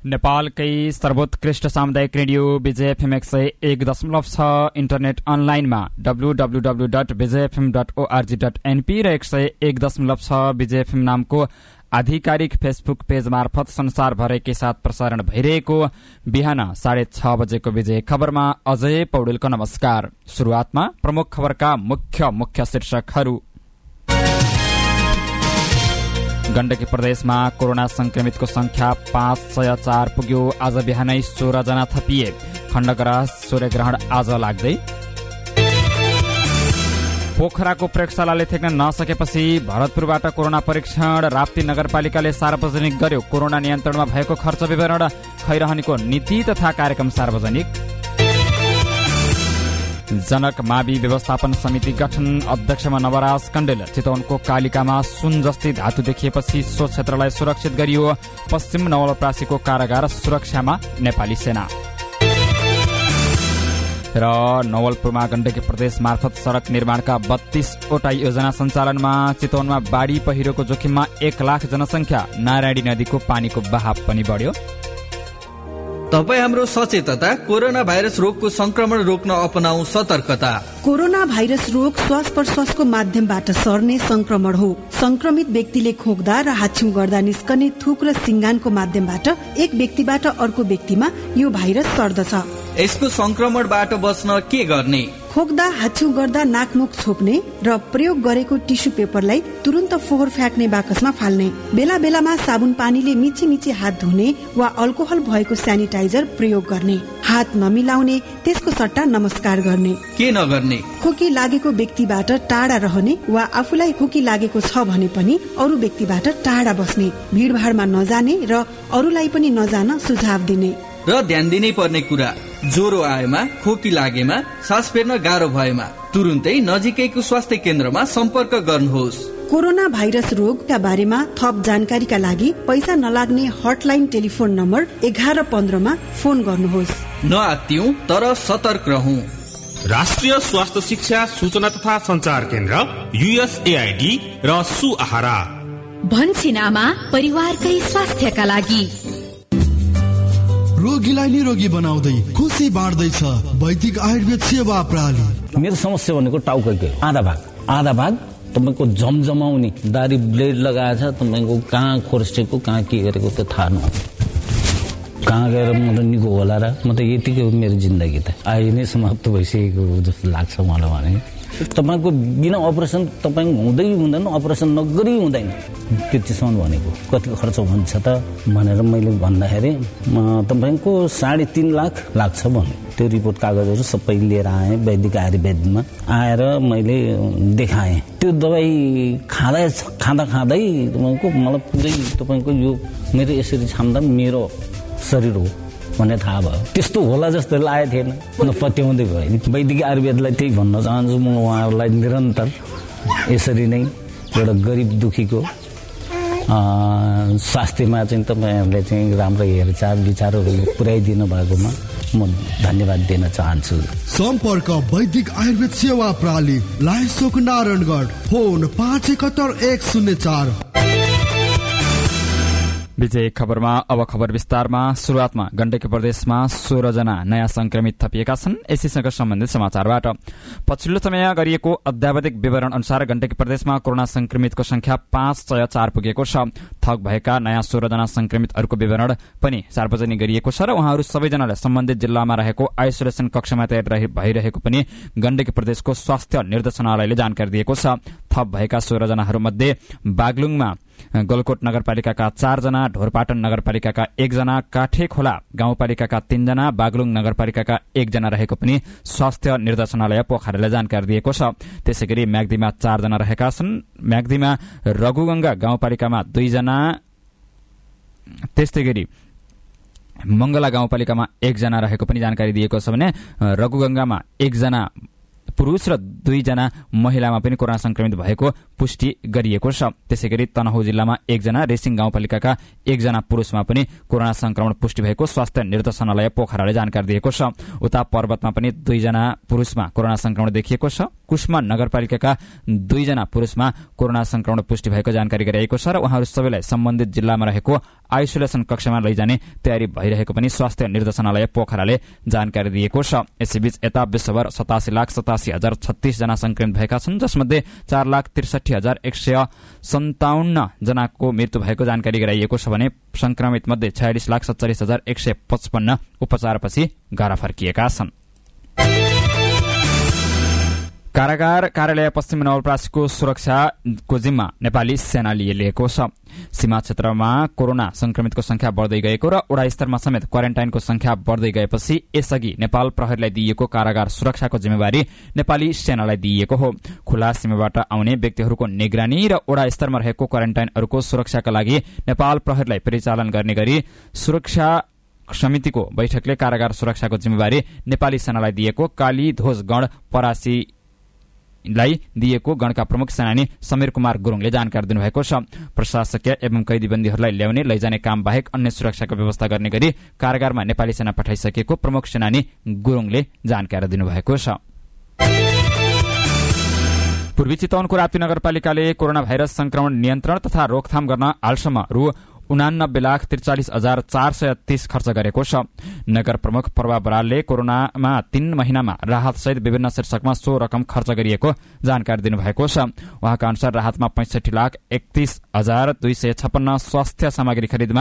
नेपालकै सर्वोत्कृष्ट सामुदायिक रेडियो विजय एफएम 101.6 इन्टरनेट अनलाइनमा www.vjfm.org.np र 101.6 विजय एफएम नामको आधिकारिक फेसबुक पेज मार्फत संसारभरकै साथ प्रसारण भइरहेको बिहान 6:30 बजेको विजय खबरमा अजय पौडेलको नमस्कार। शुरूआतमा प्रमुख खबरका मुख्य शीर्षकहरू। गण्डकी प्रदेशमा कोरोना संक्रमितको संख्या 504 पुग्यो। आज बिहानै 16 जना थपिए। खण्डग्रास सूर्यग्रहण आज लाग्दै। पोखराको प्रयोगशालाले थेक्न नसकेपछि भरतपुरबाट कोरोना परीक्षण राप्ती नगरपालिकाले सार्वजनिक गर्यो। कोरोना नियन्त्रणमा भएको खर्च विवरण, खैरहनीको नीति तथा कार्यक्रम सार्वजनिक। जनक मावि व्यवस्थापन समिति गठन, अध्यक्षमा नवराज कण्डेल। चितवनको कालिकामा सुन जस्ती धातु देखिएपछि सो क्षेत्रलाई सुरक्षित गरियो। पश्चिम नवलपरासीको कारागार सुरक्षामा नेपाली सेना। र नवलपुरमा गण्डकी प्रदेश मार्फत सड़क निर्माणका 32वटा योजना सञ्चालनमा। चितवनमा बाढी पहिरोको जोखिममा 1 लाख जनसंख्या। नारायणी नदीको पानीको बहाव पनि बढ्यो। तपाईँ हाम्रो सचेतता। कोरोना भाइरस रोगको संक्रमण रोक्न अपनाऊ सतर्कता। कोरोना भाइरस रोग श्वास प्रश्वासको माध्यमबाट सर्ने संक्रमण हो। संक्रमित व्यक्तिले खोक्दा र हाच्छिउँ गर्दा निस्कने थुक र सिङ्गानको माध्यमबाट एक व्यक्तिबाट अर्को व्यक्तिमा यो भाइरस सर्दछ। यसको संक्रमणबाट बच्न के गर्ने? खोक्दा हाच्छिउँ गर्दा नाकमुख छोप्ने र प्रयोग गरेको टिस्यु पेपरलाई तुरन्त फोहोर फ्याँक्ने बाकसमा फाल्ने। बेला बेलामा साबुन पानीले मिची मिची हात धुने वा अल्कोहल भएको सेनिटाइजर प्रयोग गर्ने। हात नमिलाउने, त्यसको सट्टा नमस्कार गर्ने। के नगर्ने? खोकी लागेको व्यक्तिबाट टाढा रहने वा आफूलाई खोकी लागेको छ भने पनि अरू व्यक्तिबाट टाढा बस्ने। भीड़भाड़मा नजाने र अरूलाई पनि नजान सुझाव दिने। र ध्यान दिनै पर्ने कुरा, ज्वरो आएमा, खोकी लागेमा, सास फेर्न गाह्रो भएमा तुरुन्तै नजिकैको स्वास्थ्य केन्द्रमा सम्पर्क गर्नुहोस्। कोरोना भाइरस रोगका बारेमा थप जानकारीका लागि पैसा नलाग्ने हटलाइन टेलिफोन नम्बर 1115 मा फोन गर्नुहोस्। नआत्तियौं तर सतर्क रहौं। राष्ट्रिय स्वास्थ्य शिक्षा सूचना तथा संचार केन्द्र USAID र सुआहारा भन्छिनामा परिवारकै स्वास्थ्यका लागि। रोगीलाई निरोगी बनाउँदै खुसी बाँड्दैछ वैदिक आयुर्वेद सेवा प्रणाली। मेरो समस्या भनेको टाउकोकै आधा भाग तपाईँको जमजमाउने दारी ब्लेड लगाएछ। तपाईँको कहाँ खोर्सेको कहाँ के गरेको त थाहा नहुँ। कहाँ गएर म त निको होला र म त यतिकै मेरो जिन्दगी त अहिले नै समाप्त भइसकेको जस्तो लाग्छ मलाई। भने तपाईँको बिना अपरेसन तपाईँ हुँदै हुँदैन, अपरेसन नगरी हुँदैन। त्यो चिसोन भनेको कति खर्च हुन्छ त भनेर मैले भन्दाखेरि तपाईँको 3.5 लाख लाग्छ भने त्यो रिपोर्ट कागजहरू सबै लिएर आएँ। वैदिक आयुर्वेदमा आएर मैले देखाएँ। त्यो दबाई खाँदै तपाईँको मलाई पुरै तपाईँको यो मेरो यसरी छाम्दा मेरो शरीर हो भन्ने थाहा भयो। त्यस्तो होला जस्तो लागेको थिएन, पत्याउँदै भयो। वैदिक आयुर्वेदलाई त्यही भन्न चाहन्छु म उहाँहरूलाई निरन्तर यसरी नै एउटा गरिब दुखीको स्वास्थ्यमा चाहिँ तपाईँहरूले चाहिँ राम्रो हेरचाह विचारहरू पुर्याइदिनु भएकोमा म धन्यवाद दिन चाहन्छु। सम्पर्क वैदिक आयुर्वेद सेवा प्रणाली, लाइसोक नारायणगढ, फोन 57104। विजय खबरमा अब खबर विस्तारमा। शुरूआतमा गण्डकी प्रदेशमा 16 जना नयाँ संक्रमित थपिएका छन्। यसैसँग सम्बन्धित समाचारबाट पछिल्लो समय गरिएको अद्यावधिक विवरण अनुसार गण्डकी प्रदेशमा कोरोना संक्रमितको संख्या 504 पुगेको छ। थप भएका नयाँ 16 जना संक्रमितहरूको विवरण पनि सार्वजनिक गरिएको छ र उहाँहरू सबैजनालाई सम्बन्धित जिल्लामा रहेको आइसोलेसन कक्षमा तयार भइरहेको पनि गण्डकी प्रदेशको स्वास्थ्य निर्देशनालयले जानकारी दिएको छ। थप भएका 16 जनाहरूमध्ये बागलुङमा गलकोट नगरपालिकाका 4 जना, ढोरपाटन नगरपालिकाका 1 जना, काठेखोला गाउँपालिकाका 3 जना, बागलुङ नगरपालिकाका 1 जना रहेको पनि स्वास्थ्य निर्देशनालय पोखराले जानकारी दिएको छ। त्यसैगरी म्याग्दीमा 4 जना रहेका छन्। म्याग्दीमा रघुगंगा गाउँपालिकामा 2 जना, त्यस्तै गरी मंगला गाउँपालिकामा 1 जना रहेको पनि जानकारी दिएको छ भने रघुगंगामा 1 जना पुरुष र 2 जना महिलामा पनि कोरोना संक्रमित भएको पुष्टि गरिएको छ। त्यसैगरी तनहुँ जिल्लामा 1 जना, रेसिङ गाउँपालिकाका 1 जना पुरुषमा पनि कोरोना संक्रमण पुष्टि भएको स्वास्थ्य निर्देशनालय पोखराले जानकारी दिएको छ। उता पर्वतमा पनि 2 जना पुरुषमा कोरोना संक्रमण देखिएको छ। कुष्मा नगरपालिकाका 2 जना पुरुषमा कोरोना संक्रमण पुष्टि भएको जानकारी गराइएको छ र उहाँहरू सबैलाई सम्बन्धित जिल्लामा रहेको आइसोलेसन कक्षमा लैजाने तयारी भइरहेको पनि स्वास्थ्य निर्देशनालय पोखराले जानकारी दिएको छ। यसैबीच यता विश्वभर 87,87,036 जना संक्रमित भएका छन्, जसमध्ये 4,63,157 जनाको मृत्यु भएको जानकारी गराइएको छ भने संक्रमित मध्ये 46,47,155 उपचारपछि घर फर्किएका छन्। कारागार कार्यालय पश्चिम नवलपरासीको सुरक्षाको जिम्मा नेपाली सेनाले लिएको छ। सीमा क्षेत्रमा कोरोना संक्रमितको संख्या बढ्दै गएको र वडा स्तरमा समेत क्वारेन्टाइनको संख्या बढ्दै गएपछि यसअघि नेपाल प्रहरीलाई दिइएको कारागार सुरक्षाको जिम्मेवारी नेपाली सेनालाई दिइएको हो। खुला सीमाबाट आउने व्यक्तिहरूको निगरानी र वडा स्तरमा रहेको क्वारेन्टाइनहरूको सुरक्षाका लागि नेपाल प्रहरीलाई परिचालन गर्ने गरी सुरक्षा समितिको बैठकले कारागार सुरक्षाको जिम्मेवारी नेपाली सेनालाई दिएको काली ध्वज गण परासी लाई दिएको गणका प्रमुख सेनानी समीर कुमार गुरुङले जानकारी दिनुभएको छ। प्रशासकीय एवं कैदीबन्दीहरूलाई ल्याउने लैजाने काम बाहेक अन्य सुरक्षाको व्यवस्था गर्ने गरी कारागारमा नेपाली सेना पठाइसकेको प्रमुख सेनानी गुरुङले जानकारी दिनुभएको छ। पूर्वी चितवनको राप्ती नगरपालिकाले कोरोना भाइरस संक्रमण नियन्त्रण तथा रोकथाम गर्न हालसम्म रु 89,43,430 खर्च गरेको छ। नगर प्रमुख प्रभा बरालले कोरोनामा 3 महिनामा राहतसहित विभिन्न शीर्षकमा सो रकम खर्च गरिएको जानकारी दिनुभएको छ। उहाँका अनुसार राहतमा 65,31,256 स्वास्थ्य सामग्री खरिदमा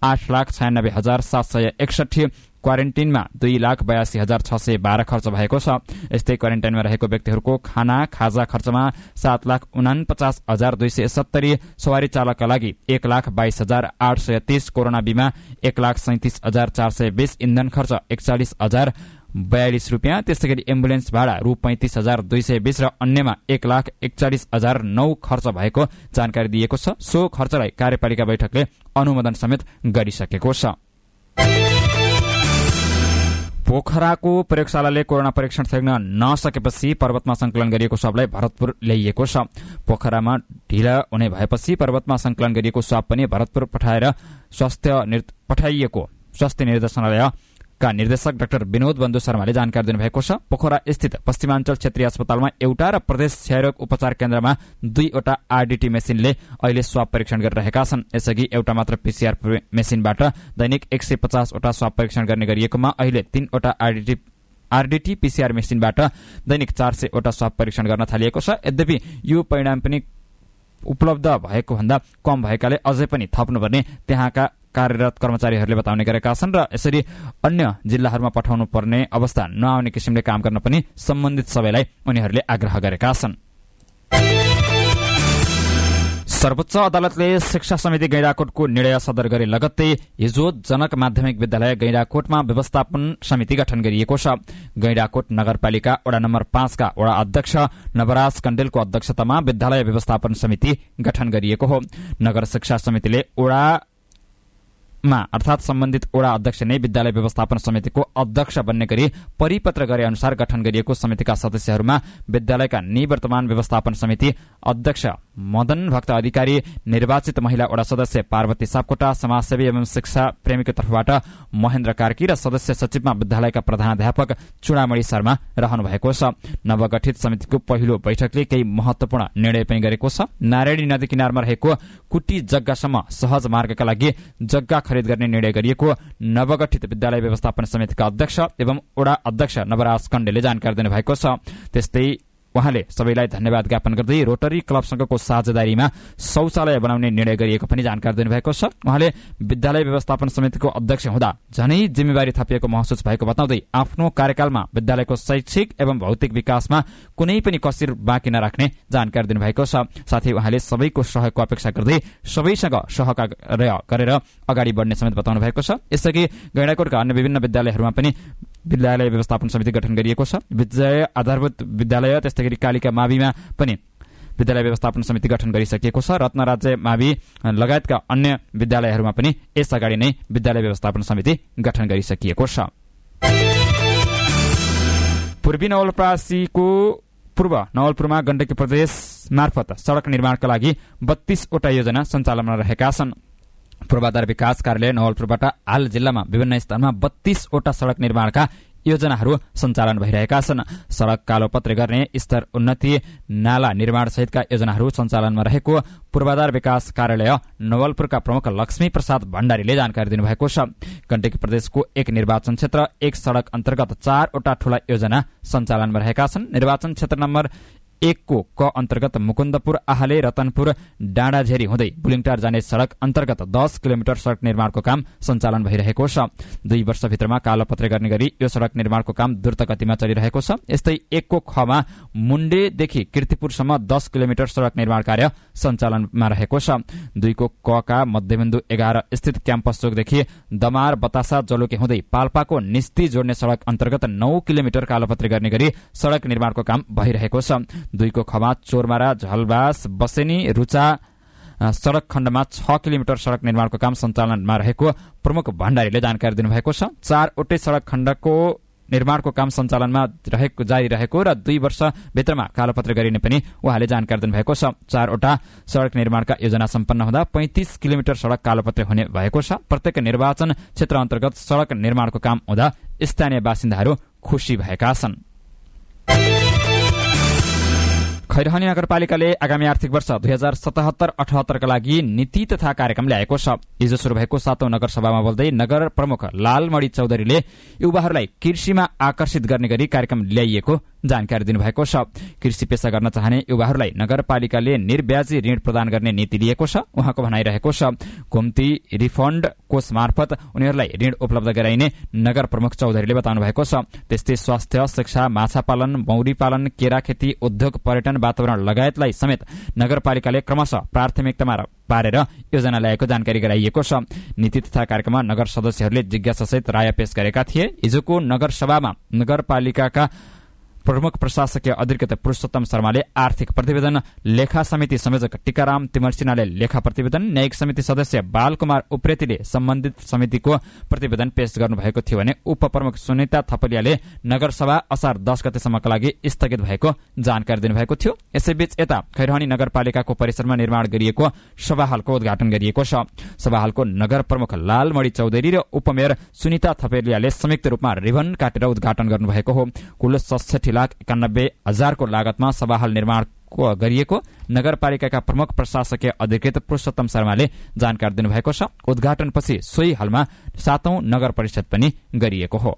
8,96,761, क्वारेन्टाइनमा 2,82,612 खर्च भएको छ। यस्तै क्वारेन्टाइनमा रहेको व्यक्तिहरूको खाना खाजा खर्चमा 7,49,270, सवारी चालकका लागि 1,22,830, कोरोना बीमा 1,37,420, इन्धन खर्च 41,042 रुपियाँ, त्यस्तै गरी एम्बुलेन्स भाडा रु 35,220 र अन्यमा 1,41,009 खर्च भएको जानकारी दिएको छ। सो खर्चलाई कार्यपालिका बैठकले अनुमोदन समेत गरिसकेको छ। पोखराको प्रयोगशालाले कोरोना परीक्षण गर्न नसकेपछि पर्वतमा संकलन गरिएको स्वाबलाई भरतपुर ल्याइएको छ। पोखरामा ढिला हुने भएपछि पर्वतमा संकलन गरिएको स्वाब पनि भरतपुर पठाइएको स्वास्थ्य निर्देशनालयका निर्देशक डाक्टर विनोद बन्धु शर्माले जानकारी दिनुभएको छ। पोखरा स्थित पश्चिमाञ्चल क्षेत्रीय अस्पतालमा एउटा र प्रदेश क्षयरोग उपचार केन्द्रमा 2वटा आरडीटी मेसिनले अहिले स्वाब परीक्षण गरिरहेका छन्। यसअघि एउटा मात्र पीसीआर मेसिनबाट दैनिक 150वटा स्वाब परीक्षण गर्ने गरिएकोमा अहिले 3वटा आरडीटी पीसीआर मेसिनबाट दैनिक 400वटा स्वाब परीक्षण गर्न थालिएको छ। यद्यपि यो परिणाम पनि उपलब्ध भएको भन्दा कम भएकाले अझै पनि थप्नुपर्ने त्यहाँका कार्यरत कर्मचारीहरूले बताउने गरेका छन् र यसरी अन्य जिल्लाहरूमा पठाउनु पर्ने अवस्था नआउने किसिमले काम गर्न पनि सम्बन्धित सबैलाई उनीहरूले आग्रह गरेका छन्। सर्वोच्च अदालतले शिक्षा समिति गैंडाकोटको निर्णय सदर गरे लगत्तै हिजो जनक माध्यमिक विद्यालय गैंडाकोटमा व्यवस्थापन समिति गठन गरिएको छ। गैंडाकोट नगरपालिका वडा नम्बर 5 का वडा अध्यक्ष नवराज कण्डेलको अध्यक्षतामा विद्यालय व्यवस्थापन समिति गठन गरिएको हो। नगर शिक्षा समितिले अर्थात सम्बन्धित वडा अध्यक्ष नै विद्यालय व्यवस्थापन समितिको अध्यक्ष बन्ने गरी परिपत्र गरे अनुसार गठन गरिएको समितिका सदस्यहरूमा विद्यालयका निवर्तमान व्यवस्थापन समिति अध्यक्ष मदन भक्त अधिकारी, निर्वाचित महिला वडा सदस्य पार्वती सापकोटा, समाजसेवी एवं शिक्षा प्रेमीको तर्फबाट महेन्द्र कार्की र सदस्य सचिवमा विद्यालयका प्रधानाध्यापक चुडामणी शर्मा रहनु भएको छ। नवगठित समितिको पहिलो बैठकले केही महत्वपूर्ण निर्णय पनि गरेको छ। नारायणी नदी किनारमा रहेको कुटी जग्गासम्म सहज मार्गका लागि जग्गा खरिद गर्ने निर्णय गरिएको नवगठित विद्यालय व्यवस्थापन समितिका अध्यक्ष एवं वडा अध्यक्ष नवराज कण्डेले जानकारी दिनुभएको छ। त्यस्तै उहाँले सबैलाई धन्यवाद ज्ञापन गर्दै रोटरी क्लबसँगको साझेदारीमा शौचालय बनाउने निर्णय गरिएको पनि जानकारी दिनुभएको छ। उहाँले विद्यालय व्यवस्थापन समितिको अध्यक्ष हुँदा झनै जिम्मेवारी थपिएको महसुस भएको बताउँदै आफ्नो कार्यकालमा विद्यालयको शैक्षिक एवं भौतिक विकासमा कुनै पनि कसर बाँकी नराख्ने जानकारी दिनुभएको छ। साथै उहाँले सबैको सहयोगको अपेक्षा गर्दै सबैसँग सहकार्य गरेर अगाडि बढ्ने समेत बताउनु भएको छ। यसअघि गैंडाकोटका अन्य विभिन्न विद्यालयहरूमा पनि विद्यालय व्यवस्थापन समिति गठन गरिएको छ। विजय आधारभूत विद्यालय त्यस्तै गरी कालिका माविमा पनि विद्यालय व्यवस्थापन समिति गठन गरिसकिएको छ। रत्नराज्य मावि लगायतका अन्य विद्यालयहरूमा पनि यस अगाडि नै विद्यालय व्यवस्थापन समिति गठन गरिसकिएको छ। पूर्वी नवलपरासीको पूर्व नवलपुरमा गण्डकी प्रदेश मार्फत सड़क निर्माणका लागि 32वटा योजना सञ्चालनमा रहेका छन्। पूर्वाधार विकास कार्यालय नवलपुरबाट हाल जिल्लामा विभिन्न स्थानमा 32वटा सड़क निर्माणका योजनाहरू सञ्चालन भइरहेका छन्। सड़क कालोपत्रे गर्ने, स्तर उन्नति, नाला निर्माण सहितका योजनाहरू सञ्चालनमा रहेको पूर्वाधार विकास कार्यालय नवलपुरका प्रमुख लक्ष्मी प्रसाद भण्डारीले जानकारी दिनुभएको छ। गण्डकी प्रदेशको एक निर्वाचन क्षेत्र एक सड़क अन्तर्गत 4 वटा ठूला योजना सञ्चालनमा रहेका छन्। निर्वाचन क्षेत्र नम्बर 1 को क अन्तर्गत मुकुन्दपुर, आहाले, रतनपुर, डाँडाझेरी हुँदै बुलिङटार जाने सड़क अन्तर्गत 10 किलोमिटर सड़क निर्माणको काम सञ्चालन भइरहेको छ। 2 वर्षभित्रमा कालोपत्रे गर्ने गरी यो सड़क निर्माणको काम द्रुत गतिमा चलिरहेको छ। यस्तै 1 को ख मा मुण्डेदेखि किर्तिपुरसम्म 10 किलोमिटर सड़क निर्माण कार्य सञ्चालनमा रहेको छ। 2 को क का मध्यबिन्दु 11 स्थित क्याम्पस चोकदेखि दमार, बतासा, जलुके हुँदै पाल्पाको निस्ती जोड्ने सड़क अन्तर्गत 9 किलोमिटर कालोपत्रे गर्ने गरी सड़क निर्माणको काम भइरहेको छ। 2 को खमा चोरमारा, झलबास, बसेनी, रुचा सड़क खण्डमा 6 किलोमिटर सड़क निर्माणको काम सञ्चालनमा रहेको प्रमुख भण्डारीले जानकारी दिनुभएको छ। 4 वटै सड़क खण्डको निर्माणको काम सञ्चालनमा जारी रहेको र 2 वर्षभित्रमा कालोपत्र गरिने पनि उहाँले जानकारी दिनुभएको छ। 4 वटा सड़क निर्माणका योजना सम्पन्न हुँदा 35 किलोमिटर सड़क कालोपत्र हुने भएको छ। प्रत्येक निर्वाचन क्षेत्र अन्तर्गत सड़क निर्माणको काम हुँदा स्थानीय बासिन्दाहरू खुशी भएका छन्। खैरहनी नगरपालिकाले आगामी आर्थिक वर्ष 2077-78 का लागि नीति तथा कार्यक्रम ल्याएको छ। हिजो शुरू भएको 7औं नगरसभामा बोल्दै नगर प्रमुख लालमणि चौधरीले युवाहरूलाई कृषिमा आकर्षित गर्ने गरी कार्यक्रम ल्याइएको जानकारी दिनुभएको छ। कृषि पेशा गर्न चाहने युवाहरूलाई नगरपालिकाले निर्ब्याजी ऋण प्रदान गर्ने नीति लिएको छ। उहाँको भनाइरहेको छ, घुम्ती रिफन्ड कोष मार्फत उनीहरूलाई ऋण उपलब्ध गराइने नगर प्रमुख चौधरीले बताउनु भएको छ। त्यस्तै स्वास्थ्य, शिक्षा, माछा पालन, मौरी पालन, केरा खेती, उद्योग, पर्यटन, वातावरण लगायतलाई समेत नगरपालिकाले क्रमशः प्राथमिकतामा पारेर योजना ल्याएको जानकारी गराइएको छ। नीति तथा कार्यक्रममा नगर सदस्यहरूले जिज्ञासासहित राय पेश गरेका थिए। हिजोको नगरसभामा नगरपालिकाका प्रमुख प्रशासकीय अधिकृत पुरुषोत्तम शर्माले आर्थिक प्रतिवेदन, लेखा समिति संयोजक टीकाराम तिमरसिनाले लेखा प्रतिवेदन, न्यायिक समिति सदस्य बालकुमार उप्रेतीले सम्बन्धित समितिको प्रतिवेदन पेश गर्नुभएको थियो भने उपप्रमुख सुनिता थपलियाले नगरसभा असार 10 गतेसम्मका लागि स्थगित भएको जानकारी दिनुभएको थियो। यसैबीच यता खैरहनी नगरपालिकाको परिसरमा निर्माण गरिएको सभा हलको उद्घाटन गरिएको छ। सभा हलको नगर प्रमुख लालमणि चौधरी र उपमेयर सुनिता थपलियाले संयुक्त रूपमा रिबन काटेर उद्घाटन गर्नुभएको हो। कुल 66,91,000 को लागतमा सभा हल निर्माण गरिएको नगरपालिकाका प्रमुख प्रशासकीय अधिकृत पुरुषोत्तम शर्माले जानकारी दिनुभएको छ। उद्घाटनपछि सोही हलमा 7औं नगर परिषद पनि गरिएको हो।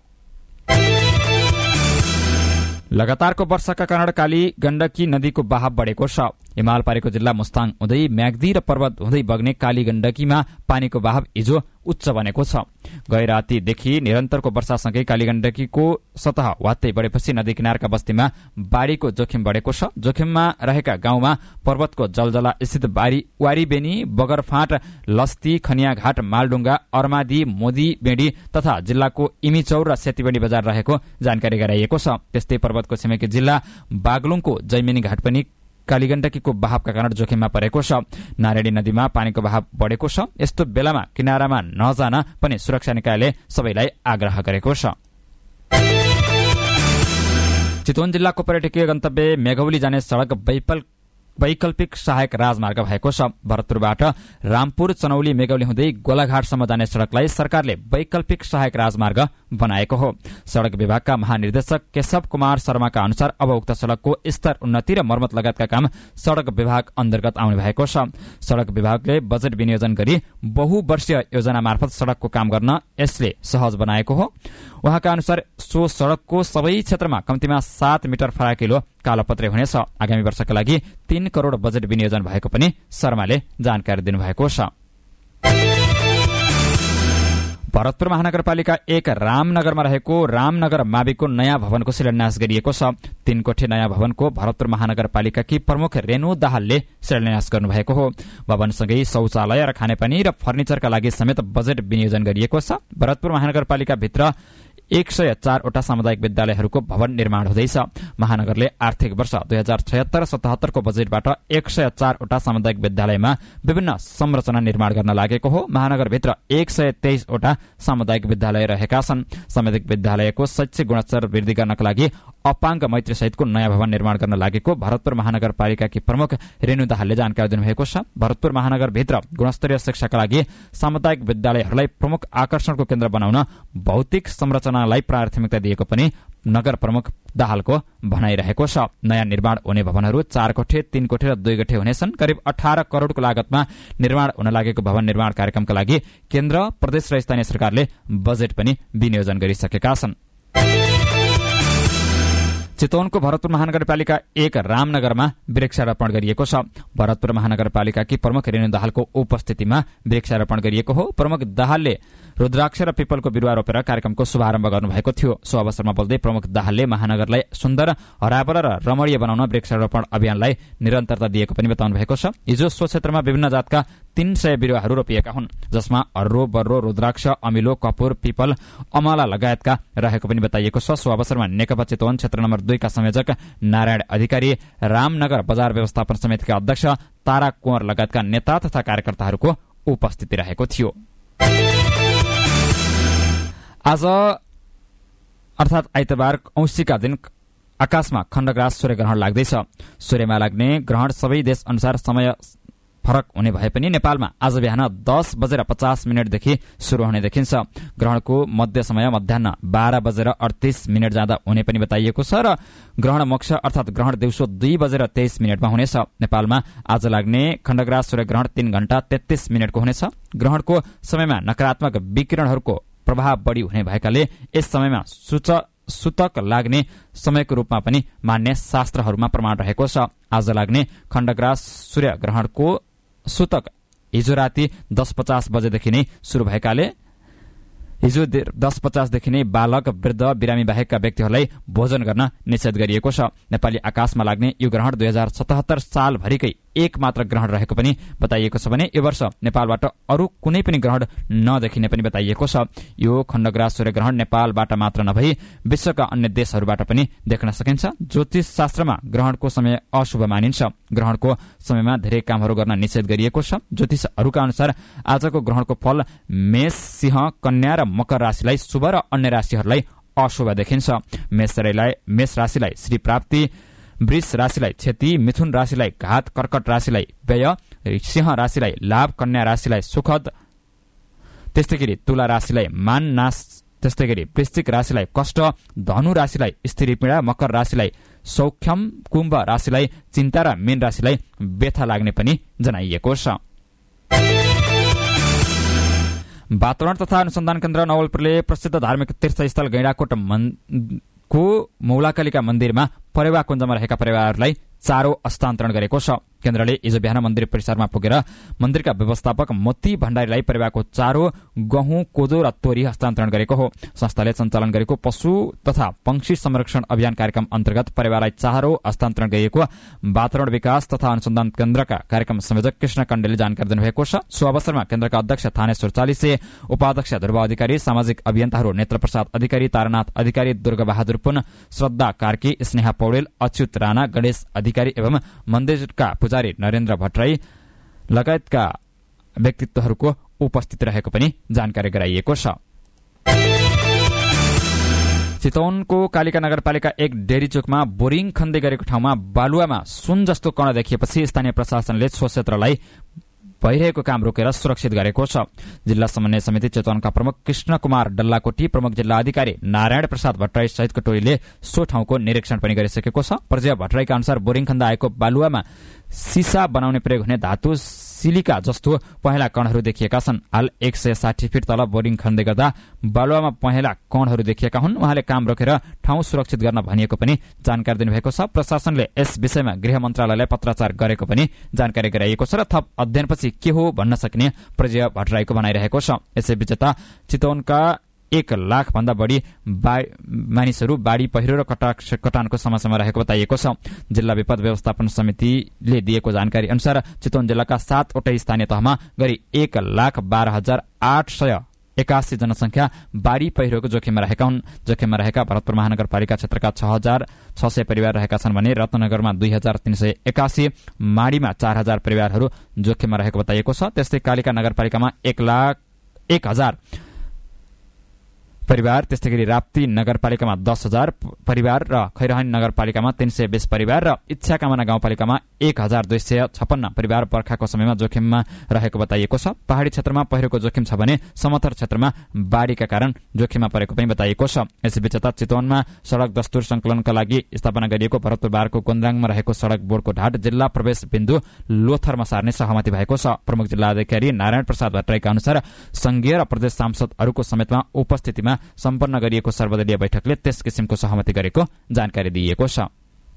लगातारको वर्षाका कारण काली गण्डकी नदीको बहाव बढेको छ। हिमाल परेको जिल्ला मुस्ताङ हुँदै म्याग्दी र पर्वत हुँदै बग्ने काली गण्डकीमा पानीको बहाव हिजो उच्च बनेको छ। गैरातीदेखि निरन्तरको वर्षासँगै काली गण्डकीको सतह वात्तै बढेपछि नदी किनारका बस्तीमा बाढ़ीको जोखिम बढेको छ। जोखिममा रहेका गाउँमा पर्वतको जलजला स्थित वारीबेनी, बगरफाँट, लस्ती, खनियाघाट, मालडुङ्गा, अर्मादी, मोदी बेडी तथा जिल्लाको इमिचौर र सेतीबेडी बजार रहेको जानकारी गराइएको छ। त्यस्तै पर्वतको छिमेकी जिल्ला बागलुङको जैमिनी घाट पनि कालीगण्डकीको बहावका कारण जोखिममा परेको छ। नारायणी नदीमा पानीको बहाव बढेको छ। यस्तो बेलामा किनारामा नजान पनि सुरक्षा निकायले सबैलाई आग्रह गरेको छ। चितवन जिल्लाको पर्यटकीय गन्तव्य मेघौली जाने सड़क वैकल्पिक सहायक राजमार्ग भएको छ। भरतपुरबाट रामपुर, चनौली, मेघौली हुँदै गोलाघाटसम्म जाने सड़कलाई सरकारले वैकल्पिक सहायक राजमार्ग बनाएको हो। सड़क विभागका महानिर्देशक केशव कुमार शर्माका अनुसार अब उक्त सड़कको स्तर उन्नति र मर्मत लगायतका काम सड़क विभाग अन्तर्गत आउने भएको छ। सड़क विभागले बजेट विनियोजन गरी बहुवर्षीय योजना मार्फत सड़कको काम गर्न यसले सहज बनाएको हो। उहाँका अनुसार सो सड़कको सबै क्षेत्रमा कम्तीमा 7 मिटर फराकिलो कालोपत्रे हुनेछ। आगामी वर्षका लागि 3 करोड़ बजेट विनियोजन भएको पनि शर्माले जानकारी दिनुभएको छ। भरतपुर महानगरपालिका 1 रामनगरमा रहेको रामनगर माविको नयाँ भवनको शिलान्यास गरिएको छ। 3 कोठे नयाँ भवनको भरतपुर महानगरपालिकाकी प्रमुख रेणु दाहालले शिलान्यास गर्नुभएको हो। भवनसँगै शौचालय र खानेपानी र फर्निचरका लागि समेत बजेट विनियोजन गरिएको छ। भरतपुर महानगरपालिका भित्र 104 वटा सामुदायिक विद्यालयहरूको भवन निर्माण हुँदैछ। महानगरले आर्थिक वर्ष 2076-77 को बजेटबाट 104 वटा सामुदायिक विद्यालयमा विभिन्न संरचना निर्माण गर्न लागेको हो। महानगरभित्र 123 वटा सामुदायिक विद्यालय रहेका छन्। सामुदायिक विद्यालयको शैक्षिक गुणस्तर वृद्धि गर्नका लागि अपाङ्ग मैत्री सहितको नयाँ भवन निर्माण गर्न लागेको भरतपुर महानगरपालिकाकी प्रमुख रेणु दाहालले जानकारी दिनुभएको छ। भरतपुर महानगरभित्र गुणस्तरीय शिक्षाका लागि सामुदायिक विद्यालयहरूलाई प्रमुख आकर्षणको केन्द्र बनाउन भौतिक संरचनालाई प्राथमिकता दिएको पनि नगर प्रमुख दाहालको भनाइरहेको छ। नयाँ निर्माण हुने भवनहरू 4 कोठे, 3 कोठे र 2 कोठे हुनेछन्। करिब 18 करोड़को लागतमा निर्माण हुन लागेको भवन निर्माण कार्यक्रमका लागि केन्द्र, प्रदेश र स्थानीय सरकारले बजेट पनि विनियोजन गरिसकेका छन्। चितवनको भरतपुर महानगरपालिका 1 रामनगरमा वृक्षारोपण गरिएको छ। भरतपुर महानगरपालिकाकी प्रमुख रेणु दाहालको उपस्थितिमा वृक्षारोपण गरिएको हो। प्रमुख दाहालले रुद्राक्ष र पिपलको बिरुवा रोपेर कार्यक्रमको शुभारम्भ गर्नुभएको थियो। सो अवसरमा बोल्दै प्रमुख दाहालले महानगरलाई सुन्दर, हराभरा र रमणीय बनाउन वृक्षारोपण अभियानलाई निरन्तरता दिएको पनि बताउनु भएको छ। हिजो सो क्षेत्रमा विभिन्न जातका 300 बिरुवाहरू रोपिएका हुन्, जसमा अर्रो, बर्रो, रुद्राक्ष, अमिलो, कपुर, पिपल, अमला लगायतका रहेको पनि बताइएको छ। सो अवसरमा नेकपा चितवन क्षेत्र नम्बर 2 का संयोजक नारायण अधिकारी, रामनगर बजार व्यवस्थापन समितिका अध्यक्ष तारा कुँवर लगायतका नेता तथा कार्यकर्ताहरूको उपस्थिति रहेको थियो। आज अर्थात् आइतबार औँसीका दिन आकाशमा खण्डग्रास सूर्यग्रहण लाग्दैछ। सूर्यमा लाग्ने ग्रहण सबै देश अनुसार समय फरक हुने भए पनि नेपालमा आज बिहान 10:50 देखि शुरू हुने देखिन्छ। ग्रहणको मध्य समय मध्याह 12:38 जाँदा हुने पनि बताइएको छ र ग्रहण मोक्ष अर्थात् ग्रहण दिउँसो 2:23 हुनेछ। नेपालमा आज लाग्ने खण्डग्रास सूर्यग्रहण 3 घण्टा 33 मिनटको हुनेछ। ग्रहणको समयमा नकारात्मक विकिरणहरूको प्रभाव बढी हुने भएकाले यस समयमा सूतक लाग्ने समयको रूपमा पनि मान्य शास्त्रहरूमा प्रमाण रहेको छ। आज लाग्ने खण्डग्रास सूर्यग्रहणको सूतक हिजो राति 10:50 बजेदेखि नै शुरू भएकाले हिजो 10:50 देखि नै बालक, वृद्ध, बिरामी बाहेकका व्यक्तिहरूलाई भोजन गर्न निषेध गरिएको छ। नेपाली आकाशमा लाग्ने यो ग्रहण 2077 सालभरिकै एक मात्र ग्रहण रहेको पनि बताइएको छ भने यो वर्ष नेपालबाट अरू कुनै पनि ग्रहण नदेखिने पनि बताइएको छ। यो खण्डग्रास सूर्यग्रहण नेपालबाट मात्र नभई विश्वका अन्य देशहरूबाट पनि देख्न सकिन्छ। ज्योतिष शास्त्रमा ग्रहणको समय अशुभ मानिन्छ। ग्रहणको समयमा धेरै कामहरू गर्न निषेध गरिएको छ। ज्योतिषहरूका अनुसार आजको ग्रहणको फल मेष, सिंह, कन्या र मकर राशिलाई शुभ र अन्य राशिहरूलाई अशुभ देखिन्छ। मेष राशिलाई श्री प्राप्ति, वृष राशिलाई क्षति, मिथुन राशिलाई घात, कर्कट राशिलाई व्यय, सिंह राशिलाई लाभ, कन्या राशिलाई सुखद, त्यस्तै गरी तुला राशिलाई मान नाश, त्यस्तै गरी वृश्चिक राशिलाई कष्ट, धनु राशिलाई स्त्री पीडा, मकर राशिलाई सौख्यम, कुम्भ राशिलाई चिन्ता र मीन राशिलाई व्यथा लाग्ने पनि जनाइएको छ। वातावरण तथा अनुसन्धान केन्द्र नवलपुरले प्रसिद्ध धार्मिक तीर्थस्थल गैंडाकोट को मौलाकालिका मन्दिरमा परेवा कुञ्जमा रहेका परिवारहरूलाई चारो हस्तान्तरण गरेको छ। केन्द्रले हिजो बिहान मन्दिर परिसरमा पुगेर मन्दिरका व्यवस्थापक मोती भण्डारीलाई परेवाको चारो, गहुँ, कोदो र तोरी हस्तान्तरण गरेको हो। संस्थाले सञ्चालन गरेको पशु तथा पंक्षी संरक्षण अभियान कार्यक्रम अन्तर्गत परिवारलाई चारो हस्तान्तरण गरिएको वातावरण विकास तथा अनुसन्धान केन्द्रका कार्यक्रम संयोजक कृष्ण कण्डेलले जानकारी दिनुभएको छ। सो अवसरमा केन्द्रका अध्यक्ष थानेश्वर चालिसे, उपाध्यक्ष ध्रुव अधिकारी, सामाजिक अभियन्ताहरू नेत्र प्रसाद अधिकारी, तारानाथ अधिकारी, दुर्गाबहादुर पुन, श्रद्धा कार्की, स्नेहा पौडेल, अच्युत राणा, गणेश अधिकारी एवं मन्दिरका पुजारी नरेन्द्र भट्टराई लगायतका व्यक्तित्वहरूको उपस्थित रहेको पनि जानकारी गराइएको छ। चितवनको कालिका नगरपालिका 1 डेरी चोकमा बोरिङ खन्दै गरेको ठाउँमा बालुवामा सुन जस्तो कण देखिएपछि स्थानीय प्रशासनले सो क्षेत्रलाई भइरहेको काम रोकेर सुरक्षित गरेको छ। जिल्ला समन्वय समिति चितवनका प्रमुख कृष्ण कुमार डल्लाकोटी, प्रमुख जिल्ला अधिकारी नारायण प्रसाद भट्टराई सहितको टोलीले सो ठाउँको निरीक्षण पनि गरिसकेको छ। पर्यवेक्षक भट्टराईका अनुसार बोरिङ खन्दा आएको बालुवामा सिसा बनाउने प्रयोग हुने धातु सिलिका जस्तो पहेँला कणहरू देखिएका छन्। हाल 160 फिट तल बोरिङ खन्दै गर्दा बालुवामा पहेँला कणहरू देखिएका हुन्। उहाँले काम रोकेर ठाउँ सुरक्षित गर्न भनिएको पनि जानकारी दिनुभएको छ। प्रशासनले यस विषयमा गृह मन्त्रालयलाई पत्राचार गरेको पनि जानकारी गराइएको छ र थप अध्ययनपछि के हो भन्न सकिने पर्यवेक्षक भट्टराईको भनाइरहेको छ। यसैबीच चितवनका 1 लाख भन्दा बढी मानिसहरू बाढी, पहिरो र कटानको समस्यामा रहेको बताइएको छ। जिल्ला विपद व्यवस्थापन समितिले दिएको जानकारी अनुसार चितवन जिल्लाका 7 वटै स्थानीय तहमा गरी 1,12,881 जनसंख्या बाढी पहिरोको जोखिममा रहेका हुन्। जोखिममा रहेका भरतपुर महानगरपालिका क्षेत्रका 6,600 परिवार रहेका छन् भने रत्नगरमा 2,381, माडीमा 4,000 परिवारहरू जोखिममा रहेको बताइएको छ। त्यस्तै कालिका नगरपालिकामा 1,01,000 परिवार। त्यस्तै गरी राप्ती नगरपालिकामा 10,000 परिवार र खैरहनी नगरपालिकामा 320 परिवार र इच्छा कामना गाउँपालिकामा 1,256 परिवार बर्खाको समयमा जोखिममा रहेको बताइएको छ। पहाडी क्षेत्रमा पहिरोको जोखिम छ भने समतल क्षेत्रमा बाढीका कारण जोखिममा परेको पनि बताइएको छ। यसैबीच चितवनमा सड़क दस्तुर संकलनका लागि स्थापना गरिएको भरतपुर बारको गोन्द्राङमा रहेको सड़क बोर्डको ढाट जिल्ला प्रवेश बिन्दु लोथरमा सार्ने सहमति भएको छ। प्रमुख जिल्ला अधिकारी नारायण प्रसाद भट्टराईका अनुसार संघीय र प्रदेश सांसदहरूको समेतमा उपस्थितिमा सम्पन्न गरिएको सर्वदलीय बैठकले त्यस किसिमको सहमति गरेको जानकारी दिइएको छ।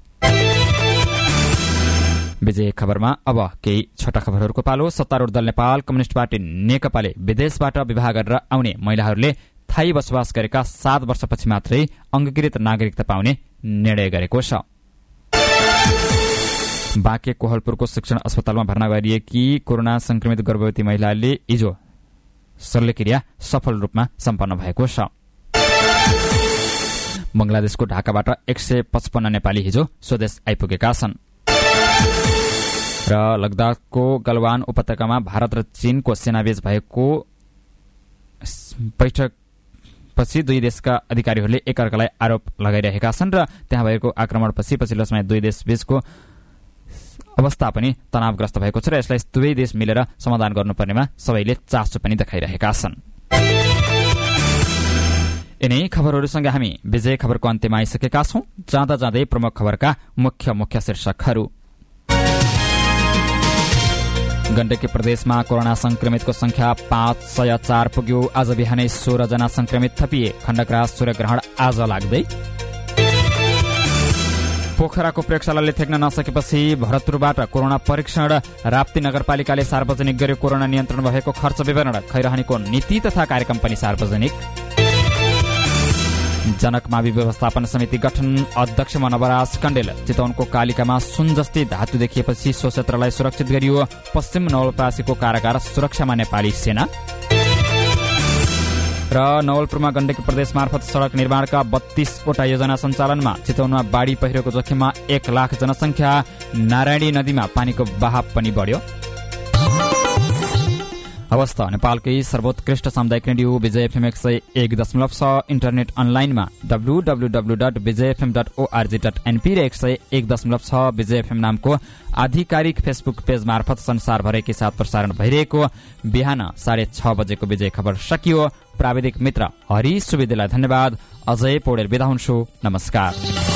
विजय खबरमा अब केही छोटा खबरहरूको पालो। सत्तारूढ दल नेपाल कम्युनिष्ट पार्टी नेकपाले विदेशबाट विवाह गरेर आउने महिलाहरूले थाई बसोबास गरेका 7 वर्षपछि मात्रै अंगीकृत नागरिकता पाउने निर्णय गरेको छ। बाँके कोहलपुरको शिक्षण अस्पतालमा भर्ना गरिएकी कोरोना संक्रमित गर्भवती महिलाले हिजो शल्यक्रिया सफल रूपमा सम्पन्न भएको छ। बंगलादेशको ढाकाबाट 155 नेपाली हिजो स्वदेश आइपुगेका छन्। र लद्दाखको गलवान उपत्यकामा भारत र चीनको सेनाबीच भएको बैठकपछि दुई देशका अधिकारीहरूले एकअर्कालाई आरोप लगाइरहेका छन् र त्यहाँ भएको आक्रमणपछि पछिल्लो समय दुई देशबीचको अवस्था पनि तनावग्रस्त भएको छ र यसलाई दुवै देश मिलेर समाधान गर्नुपर्नेमा सबैले चासो पनि देखाइरहेका छन्। यिनै खबरहरूसँग हामी विजय खबरको अन्त्यमा आइसकेका छौं। जाँदा जाँदै प्रमुख खबरका मुख्य शीर्षकहरू। गण्डकी प्रदेशमा कोरोना संक्रमितको संख्या 504 पुग्यो। आज बिहानै 16 जना संक्रमित थपिए। खण्डग्रास सूर्यग्रहण आज लाग्दै। पोखराको प्रयोगशालाले थेक्न नसकेपछि भरतपुरबाट कोरोना परीक्षण। राप्ती नगरपालिकाले सार्वजनिक गर्यो कोरोना नियन्त्रण भएको खर्च विवरण। खैरहनीको नीति तथा कार्यक्रम पनि सार्वजनिक। जनक मावि व्यवस्थापन समिति गठन। अध्यक्ष नवराज कण्डेल। चितवनको कालिकामा सुन जस्ती धातु देखिएपछि सो क्षेत्रलाई सुरक्षित गरियो। पश्चिम नवलपरासीको कारागार सुरक्षामा नेपाली सेना। र नवलपुरमा गण्डकी प्रदेश मार्फत सड़क निर्माणका 32 वटा योजना सञ्चालनमा। चितवनमा बाढी पहिरोको जोखिममा 1 लाख जनसंख्या। नारायणी नदीमा पानीको बहाव पनि बढ्यो। अवस्था नेपालकै सर्वोत्कृष्ट सामुदायिक रेडियो विजय एफएम 101.6 इन्टरनेट अनलाइनमा www.vijayfm.org.np र 101.6 विजय एफएम नामको आधिकारिक फेसबुक पेज मार्फत संसारभरिकै साथ प्रसारण भइरहेको बिहान 6:30 बजेको विजय खबर सकियो। प्राविधिक मित्र हरि सुवेदीलाई धन्यवाद। अजय पौडेल बिदा हुन्छु। नमस्कार।